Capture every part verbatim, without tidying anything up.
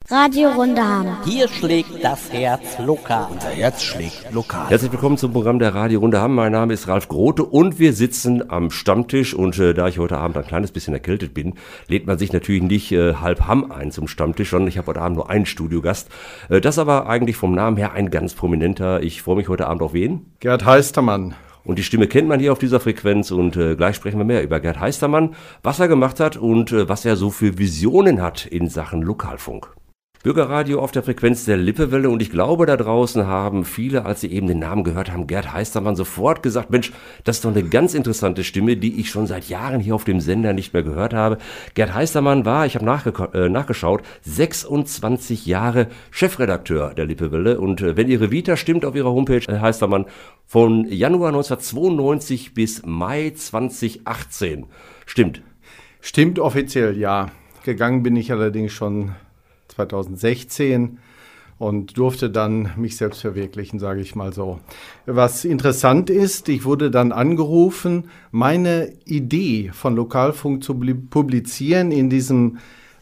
Radio Runde Hamm. Hier schlägt das Herz lokal. Unser Herz schlägt lokal. Herzlich willkommen zum Programm der Radio Runde Hamm. Mein Name ist Ralf Grote und wir sitzen am Stammtisch. Und äh, da ich heute Abend ein kleines bisschen erkältet bin, lädt man sich natürlich nicht äh, halb Hamm ein zum Stammtisch, sondern ich habe heute Abend nur einen Studiogast. Äh, das aber eigentlich vom Namen her ein ganz prominenter. Ich freue mich heute Abend auf wen? Gerd Heistermann. Und die Stimme kennt man hier auf dieser Frequenz und äh, gleich sprechen wir mehr über Gerd Heistermann, was er gemacht hat und äh, was er so für Visionen hat in Sachen Lokalfunk. Bürgerradio auf der Frequenz der Lippewelle und ich glaube, da draußen haben viele, als sie eben den Namen gehört haben, Gerd Heistermann, sofort gesagt, Mensch, das ist doch eine ganz interessante Stimme, die ich schon seit Jahren hier auf dem Sender nicht mehr gehört habe. Gerd Heistermann war, ich habe nachge- äh, nachgeschaut, sechsundzwanzig Jahre Chefredakteur der Lippewelle und äh, wenn Ihre Vita stimmt auf Ihrer Homepage, äh, Heistermann, von Januar neunzehnhundertzweiundneunzig bis Mai zweitausendachtzehn. Stimmt? Stimmt offiziell, ja. Gegangen bin ich allerdings schon zweitausendsechzehn und durfte dann mich selbst verwirklichen, sage ich mal so. Was interessant ist, ich wurde dann angerufen, meine Idee von Lokalfunk zu publizieren in diesem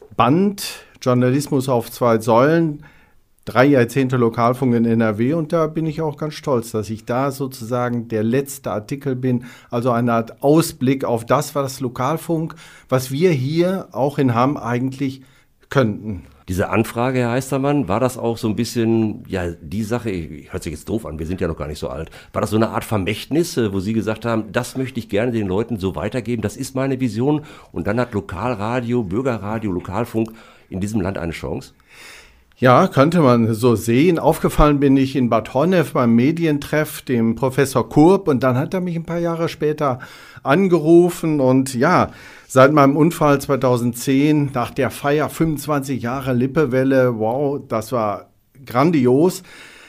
Band Journalismus auf zwei Säulen, drei Jahrzehnte Lokalfunk in N R W, und da bin ich auch ganz stolz, dass ich da sozusagen der letzte Artikel bin, also eine Art Ausblick auf das, was Lokalfunk, was wir hier auch in Hamm eigentlich könnten. Diese Anfrage, Herr Heistermann, war das auch so ein bisschen, ja, die Sache, hört sich jetzt doof an, wir sind ja noch gar nicht so alt, war das so eine Art Vermächtnis, wo Sie gesagt haben, das möchte ich gerne den Leuten so weitergeben, das ist meine Vision, und dann hat Lokalradio, Bürgerradio, Lokalfunk in diesem Land eine Chance? Ja, könnte man so sehen. Aufgefallen bin ich in Bad Honnef beim Medientreff, dem Professor Kurb, und dann hat er mich ein paar Jahre später angerufen und ja, seit meinem Unfall zweitausendzehn, nach der Feier fünfundzwanzig Jahre Lippewelle, wow, das war grandios.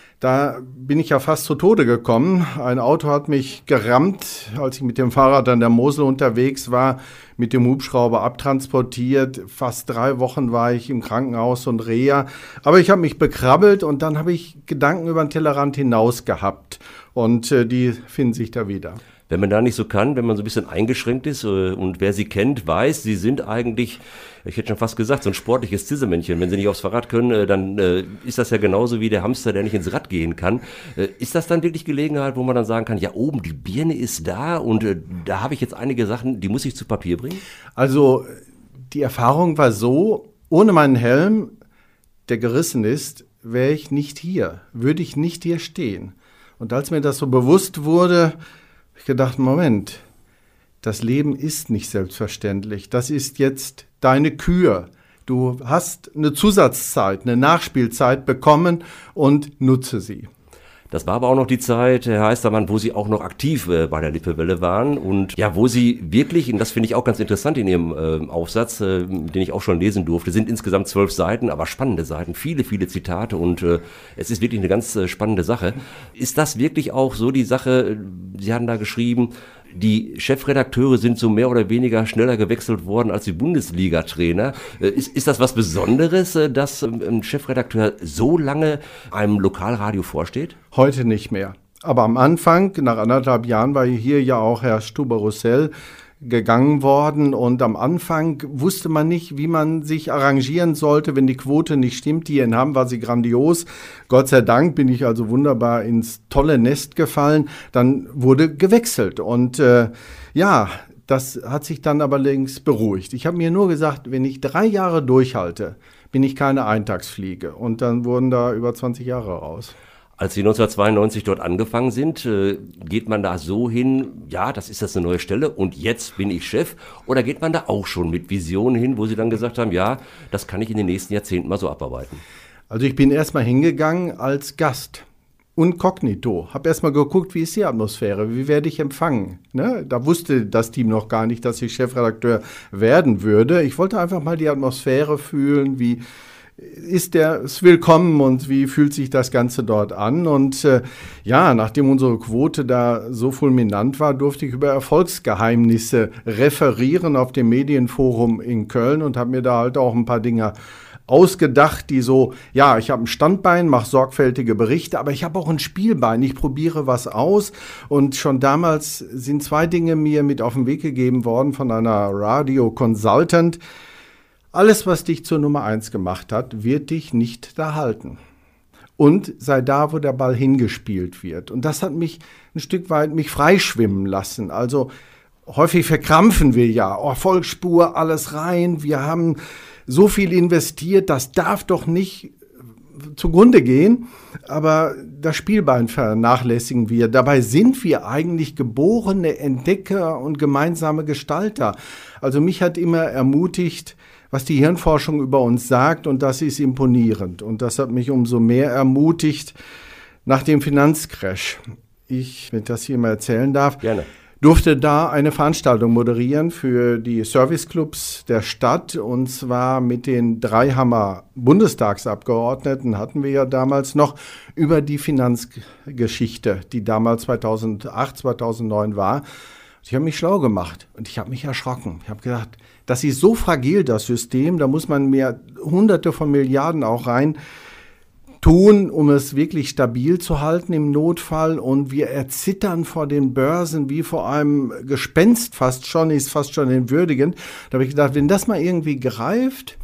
Da bin ich ja fast zu Tode gekommen. Ein Auto hat mich gerammt, als ich mit dem Fahrrad an der Mosel unterwegs war, mit dem Hubschrauber abtransportiert. Fast drei Wochen war ich im Krankenhaus und Reha. Aber ich habe mich bekrabbelt und dann habe ich Gedanken über den Tellerrand hinaus gehabt. Und äh, die finden sich da wieder. Wenn man da nicht so kann, wenn man so ein bisschen eingeschränkt ist äh, und wer Sie kennt, weiß, Sie sind eigentlich, ich hätte schon fast gesagt, so ein sportliches Zissemännchen. Wenn Sie nicht aufs Fahrrad können, äh, dann äh, ist das ja genauso wie der Hamster, der nicht ins Rad gehen kann. Äh, ist das dann wirklich Gelegenheit, wo man dann sagen kann, ja oben, die Birne ist da und äh, da habe ich jetzt einige Sachen, die muss ich zu Papier bringen? Also die Erfahrung war so, ohne meinen Helm, der gerissen ist, wäre ich nicht hier, würde ich nicht hier stehen. Und als mir das so bewusst wurde, ich gedacht, Moment, das Leben ist nicht selbstverständlich. Das ist jetzt deine Kür. Du hast eine Zusatzzeit, eine Nachspielzeit bekommen und nutze sie. Das war aber auch noch die Zeit, Herr Heistermann, wo Sie auch noch aktiv äh, bei der Lippewelle waren und ja, wo Sie wirklich, und das finde ich auch ganz interessant in Ihrem äh, Aufsatz, äh, den ich auch schon lesen durfte, sind insgesamt zwölf Seiten, aber spannende Seiten, viele, viele Zitate und äh, es ist wirklich eine ganz äh, spannende Sache. Ist das wirklich auch so die Sache, Sie haben da geschrieben, die Chefredakteure sind so mehr oder weniger schneller gewechselt worden als die Bundesliga-Trainer. Ist, ist das was Besonderes, dass ein Chefredakteur so lange einem Lokalradio vorsteht? Heute nicht mehr. Aber am Anfang, nach anderthalb Jahren, war hier ja auch Herr Stuber-Roussel gegangen worden und am Anfang wusste man nicht, wie man sich arrangieren sollte, wenn die Quote nicht stimmt. Hier in Hamm war sie grandios. Gott sei Dank bin ich also wunderbar ins tolle Nest gefallen. Dann wurde gewechselt und äh, ja, das hat sich dann aber längst beruhigt. Ich habe mir nur gesagt, wenn ich drei Jahre durchhalte, bin ich keine Eintagsfliege und dann wurden da über zwanzig Jahre raus. Als Sie neunzehnhundertzweiundneunzig dort angefangen sind, äh, geht man da so hin, ja, das ist jetzt eine neue Stelle und jetzt bin ich Chef? Oder geht man da auch schon mit Visionen hin, wo Sie dann gesagt haben, ja, das kann ich in den nächsten Jahrzehnten mal so abarbeiten? Also ich bin erstmal hingegangen als Gast, inkognito, habe erstmal geguckt, wie ist die Atmosphäre, wie werde ich empfangen? Ne? Da wusste das Team noch gar nicht, dass ich Chefredakteur werden würde. Ich wollte einfach mal die Atmosphäre fühlen, wie ist der es willkommen und wie fühlt sich das Ganze dort an? Und äh, ja, nachdem unsere Quote da so fulminant war, durfte ich über Erfolgsgeheimnisse referieren auf dem Medienforum in Köln und habe mir da halt auch ein paar Dinge ausgedacht, die so, ja, ich habe ein Standbein, mache sorgfältige Berichte, aber ich habe auch ein Spielbein, ich probiere was aus und schon damals sind zwei Dinge mir mit auf den Weg gegeben worden von einer Radio-Consultant. alles, was dich zur Nummer eins gemacht hat, wird dich nicht da halten. Und sei da, wo der Ball hingespielt wird. Und das hat mich ein Stück weit mich freischwimmen lassen. Also häufig verkrampfen wir ja, oh, Vollspur, alles rein, wir haben so viel investiert, das darf doch nicht zugrunde gehen, aber das Spielbein vernachlässigen wir. Dabei sind wir eigentlich geborene Entdecker und gemeinsame Gestalter. Also mich hat immer ermutigt, was die Hirnforschung über uns sagt, und das ist imponierend. Und das hat mich umso mehr ermutigt nach dem Finanzcrash. Ich, wenn ich das hier mal erzählen darf, Gerne. durfte da eine Veranstaltung moderieren für die Serviceclubs der Stadt, und zwar mit den Dreihammer Bundestagsabgeordneten, hatten wir ja damals noch, über die Finanzgeschichte, die damals zweitausendacht, zweitausendneun war. Ich habe mich schlau gemacht und ich habe mich erschrocken. Ich habe gedacht, das ist so fragil, das System, da muss man mehr Hunderte von Milliarden auch rein tun, um es wirklich stabil zu halten im Notfall. Und wir erzittern vor den Börsen wie vor einem Gespenst fast schon, ist fast schon entwürdigend. Da habe ich gedacht, wenn das mal irgendwie greift,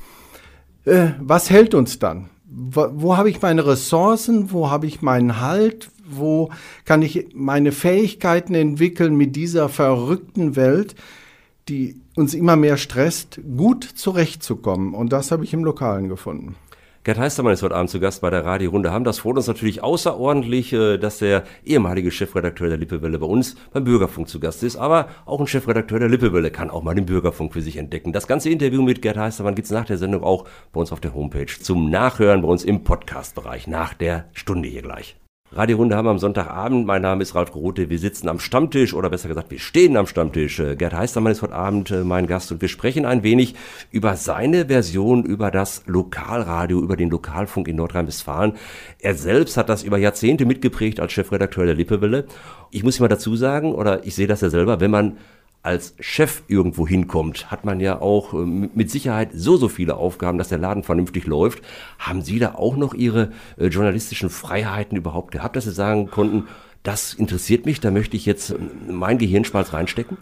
äh, was hält uns dann? Wo, wo habe ich meine Ressourcen? Wo habe ich meinen Halt? Wo kann ich meine Fähigkeiten entwickeln, mit dieser verrückten Welt, die uns immer mehr stresst, gut zurechtzukommen? Und das habe ich im Lokalen gefunden. Gerd Heistermann ist heute Abend zu Gast bei der Radiorunde Hamm. Das freut uns natürlich außerordentlich, dass der ehemalige Chefredakteur der Lippewelle bei uns beim Bürgerfunk zu Gast ist. Aber auch ein Chefredakteur der Lippewelle kann auch mal den Bürgerfunk für sich entdecken. Das ganze Interview mit Gerd Heistermann gibt es nach der Sendung auch bei uns auf der Homepage zum Nachhören, bei uns im Podcast-Bereich, nach der Stunde hier gleich. Radiorunde haben wir am Sonntagabend. Mein Name ist Ralf Grote. Wir sitzen am Stammtisch, oder besser gesagt, wir stehen am Stammtisch. Gerd Heistermann ist heute Abend mein Gast und wir sprechen ein wenig über seine Version über das Lokalradio, über den Lokalfunk in Nordrhein-Westfalen. Er selbst hat das über Jahrzehnte mitgeprägt als Chefredakteur der Lippewelle. Ich muss mal dazu sagen, oder ich sehe das ja selber, wenn man als Chef irgendwo hinkommt, hat man ja auch mit Sicherheit so, so viele Aufgaben, dass der Laden vernünftig läuft. Haben Sie da auch noch Ihre äh, journalistischen Freiheiten überhaupt gehabt, dass Sie sagen konnten, das interessiert mich, da möchte ich jetzt mein Gehirnschmalz reinstecken?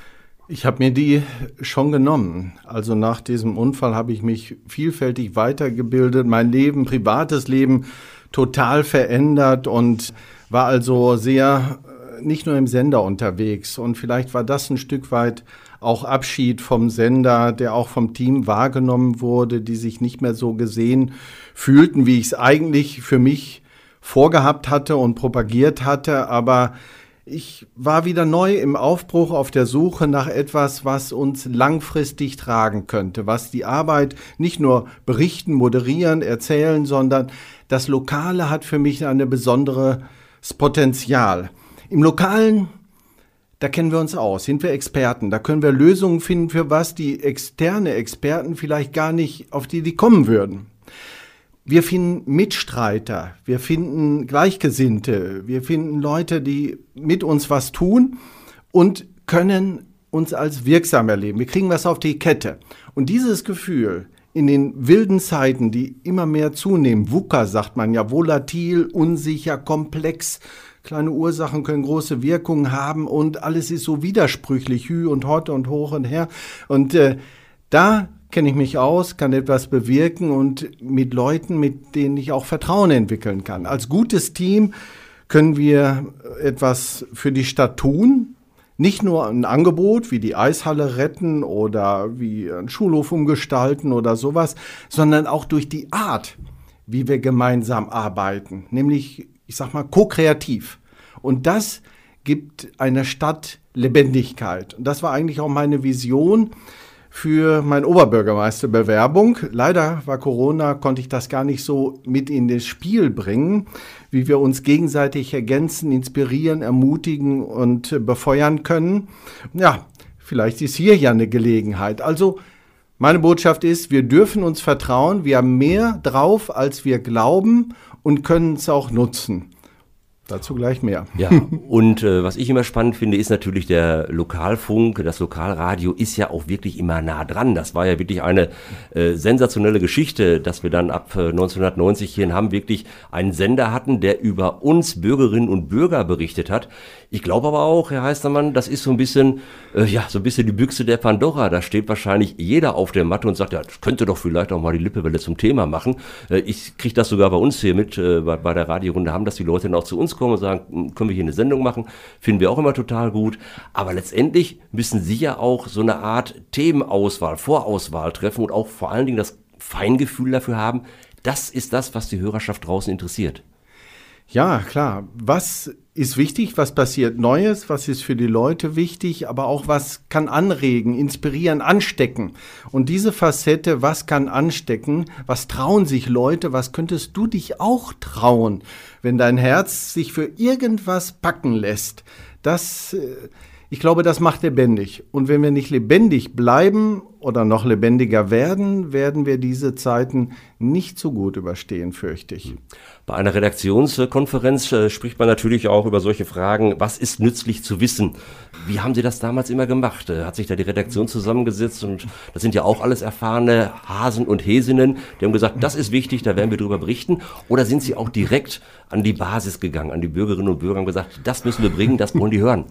Ich habe mir die schon genommen. Also nach diesem Unfall habe ich mich vielfältig weitergebildet, mein Leben, privates Leben total verändert und war also sehr nicht nur im Sender unterwegs, und vielleicht war das ein Stück weit auch Abschied vom Sender, der auch vom Team wahrgenommen wurde, die sich nicht mehr so gesehen fühlten, wie ich es eigentlich für mich vorgehabt hatte und propagiert hatte. Aber ich war wieder neu im Aufbruch, auf der Suche nach etwas, was uns langfristig tragen könnte, was die Arbeit nicht nur berichten, moderieren, erzählen, sondern das Lokale hat für mich ein besonderes Potenzial. Im Lokalen, da kennen wir uns aus, sind wir Experten, da können wir Lösungen finden, für was die externe Experten vielleicht gar nicht auf die Idee kommen würden. Wir finden Mitstreiter, wir finden Gleichgesinnte, wir finden Leute, die mit uns was tun und können uns als wirksam erleben. Wir kriegen was auf die Kette. Und dieses Gefühl in den wilden Zeiten, die immer mehr zunehmen, VUCA sagt man ja, volatil, unsicher, komplex, kleine Ursachen können große Wirkungen haben und alles ist so widersprüchlich, hü und hot und hoch und her. Und äh, da kenne ich mich aus, kann etwas bewirken und mit Leuten, mit denen ich auch Vertrauen entwickeln kann. Als gutes Team können wir etwas für die Stadt tun. Nicht nur ein Angebot wie die Eishalle retten oder wie einen Schulhof umgestalten oder sowas, sondern auch durch die Art, wie wir gemeinsam arbeiten, nämlich ich sag mal, ko-kreativ. Und das gibt einer Stadt Lebendigkeit. Und das war eigentlich auch meine Vision für meine Oberbürgermeisterbewerbung. Leider war Corona, konnte ich das gar nicht so mit in das Spiel bringen, wie wir uns gegenseitig ergänzen, inspirieren, ermutigen und befeuern können. Ja, vielleicht ist hier ja eine Gelegenheit. Also meine Botschaft ist, wir dürfen uns vertrauen. Wir haben mehr drauf, als wir glauben, und können es auch nutzen. Dazu gleich mehr. Ja, und äh, was ich immer spannend finde, ist natürlich der Lokalfunk. Das Lokalradio ist ja auch wirklich immer nah dran. Das war ja wirklich eine äh, sensationelle Geschichte, dass wir dann ab äh, neunzehnhundertneunzig hier in Hamm wirklich einen Sender hatten, der über uns Bürgerinnen und Bürger berichtet hat. Ich glaube aber auch, Herr Heistermann, das ist so ein bisschen, äh, ja, so ein bisschen die Büchse der Pandora. Da steht wahrscheinlich jeder auf der Matte und sagt, ja, das könnte doch vielleicht auch mal die Lippewelle zum Thema machen. Äh, ich kriege das sogar bei uns hier mit, äh, bei, bei der Radiorunde Hamm, dass die Leute dann auch zu uns kommen und sagen, können wir hier eine Sendung machen, finden wir auch immer total gut. Aber letztendlich müssen Sie ja auch so eine Art Themenauswahl, Vorauswahl treffen und auch vor allen Dingen das Feingefühl dafür haben. Das ist das, was die Hörerschaft draußen interessiert. Ja, klar. Was ist wichtig? Was passiert Neues? Was ist für die Leute wichtig? Aber auch was kann anregen, inspirieren, anstecken? Und diese Facette, was kann anstecken? Was trauen sich Leute? Was könntest du dich auch trauen, wenn dein Herz sich für irgendwas packen lässt? Das, ich glaube, das macht lebendig. Und wenn wir nicht lebendig bleiben oder noch lebendiger werden, werden wir diese Zeiten nicht so gut überstehen, fürchte ich. Bei einer Redaktionskonferenz äh, spricht man natürlich auch über solche Fragen, was ist nützlich zu wissen? Wie haben Sie das damals immer gemacht? Äh, hat sich da die Redaktion zusammengesetzt und das sind ja auch alles erfahrene Hasen und Häsinnen, die haben gesagt, das ist wichtig, da werden wir drüber berichten. Oder sind Sie auch direkt an die Basis gegangen, an die Bürgerinnen und Bürger und gesagt, das müssen wir bringen, das wollen die hören?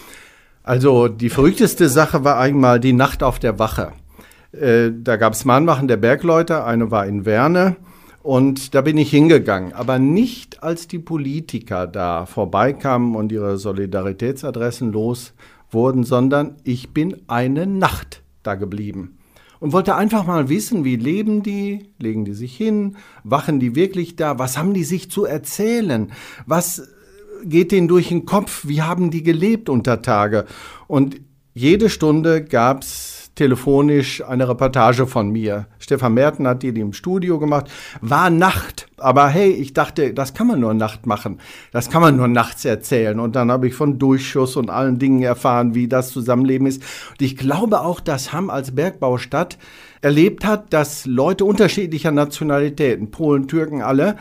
Also die verrückteste Sache war einmal die Nacht auf der Wache. Äh, da gab es Mahnwachen der Bergleute, eine war in Werne. Und da bin ich hingegangen, aber nicht als die Politiker da vorbeikamen und ihre Solidaritätsadressen los wurden, sondern ich bin eine Nacht da geblieben und wollte einfach mal wissen, wie leben die, legen die sich hin, wachen die wirklich da, was haben die sich zu erzählen, was geht denen durch den Kopf, wie haben die gelebt unter Tage. Und jede Stunde gab's telefonisch eine Reportage von mir. Stefan Merten hat die im Studio gemacht. War Nacht, aber hey, ich dachte, das kann man nur Nacht machen. Das kann man nur nachts erzählen. Und dann habe ich von Durchschuss und allen Dingen erfahren, wie das Zusammenleben ist. Und ich glaube auch, dass Hamm als Bergbaustadt erlebt hat, dass Leute unterschiedlicher Nationalitäten, Polen, Türken, alle,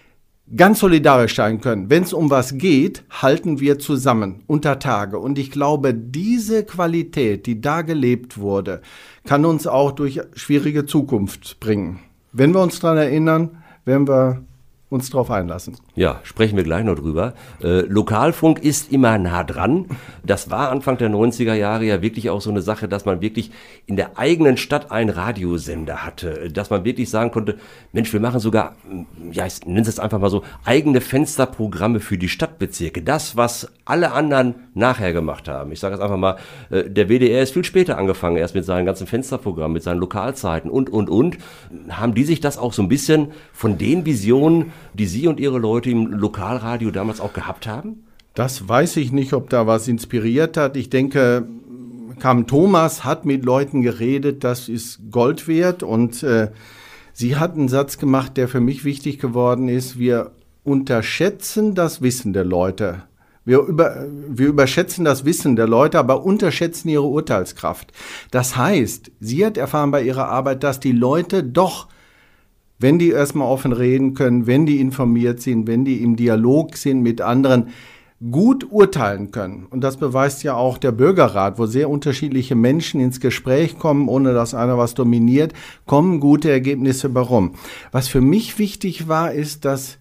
ganz solidarisch sein können. Wenn es um was geht, halten wir zusammen unter Tage. Und ich glaube, diese Qualität, die da gelebt wurde, kann uns auch durch schwierige Zukunft bringen. Wenn wir uns daran erinnern, werden wir uns darauf einlassen. Ja, sprechen wir gleich noch drüber. Äh, Lokalfunk ist immer nah dran. Das war Anfang der neunziger Jahre ja wirklich auch so eine Sache, dass man wirklich in der eigenen Stadt einen Radiosender hatte. Dass man wirklich sagen konnte, Mensch, wir machen sogar, ja, ich nenne es jetzt einfach mal so, eigene Fensterprogramme für die Stadtbezirke. Das, was alle anderen nachher gemacht haben. Ich sage jetzt einfach mal, äh, der W D R ist viel später angefangen, erst mit seinen ganzen Fensterprogrammen, mit seinen Lokalzeiten und, und, und. Haben die sich das auch so ein bisschen von den Visionen, die Sie und Ihre Leute im Lokalradio damals auch gehabt haben? Das weiß ich nicht, ob da was inspiriert hat. Ich denke, Carmen Thomas hat mit Leuten geredet, das ist Gold wert. Und äh, sie hat einen Satz gemacht, der für mich wichtig geworden ist. Wir unterschätzen das Wissen der Leute. Wir, über, wir überschätzen das Wissen der Leute, aber unterschätzen ihre Urteilskraft. Das heißt, sie hat erfahren bei ihrer Arbeit, dass die Leute doch, wenn die erstmal offen reden können, wenn die informiert sind, wenn die im Dialog sind mit anderen, gut urteilen können. Und das beweist ja auch der Bürgerrat, wo sehr unterschiedliche Menschen ins Gespräch kommen, ohne dass einer was dominiert, kommen gute Ergebnisse bei rum. Was für mich wichtig war, ist, dass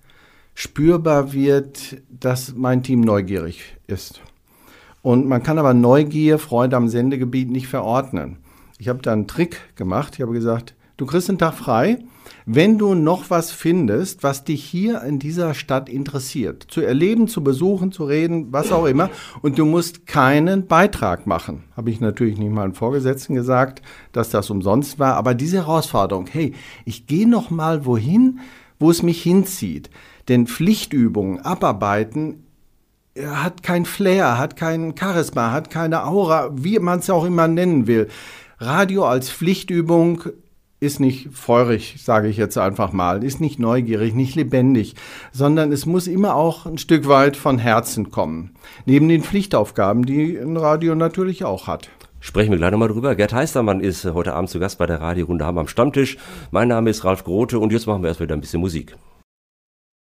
spürbar wird, dass mein Team neugierig ist. Und man kann aber Neugier, Freude am Sendegebiet nicht verordnen. Ich habe da einen Trick gemacht. Ich habe gesagt, du kriegst einen Tag frei, wenn du noch was findest, was dich hier in dieser Stadt interessiert. Zu erleben, zu besuchen, zu reden, was auch immer. Und du musst keinen Beitrag machen. Habe ich natürlich nicht meinen Vorgesetzten gesagt, dass das umsonst war. Aber diese Herausforderung, hey, ich gehe noch mal wohin, wo es mich hinzieht. Denn Pflichtübungen, Abarbeiten, hat kein Flair, hat kein Charisma, hat keine Aura, wie man es auch immer nennen will. Radio als Pflichtübung ist nicht feurig, sage ich jetzt einfach mal, ist nicht neugierig, nicht lebendig, sondern es muss immer auch ein Stück weit von Herzen kommen. Neben den Pflichtaufgaben, die ein Radio natürlich auch hat. Sprechen wir gleich nochmal drüber. Gerd Heistermann ist heute Abend zu Gast bei der Radiorunde Hamm am Stammtisch. Mein Name ist Ralf Grote und jetzt machen wir erst wieder ein bisschen Musik.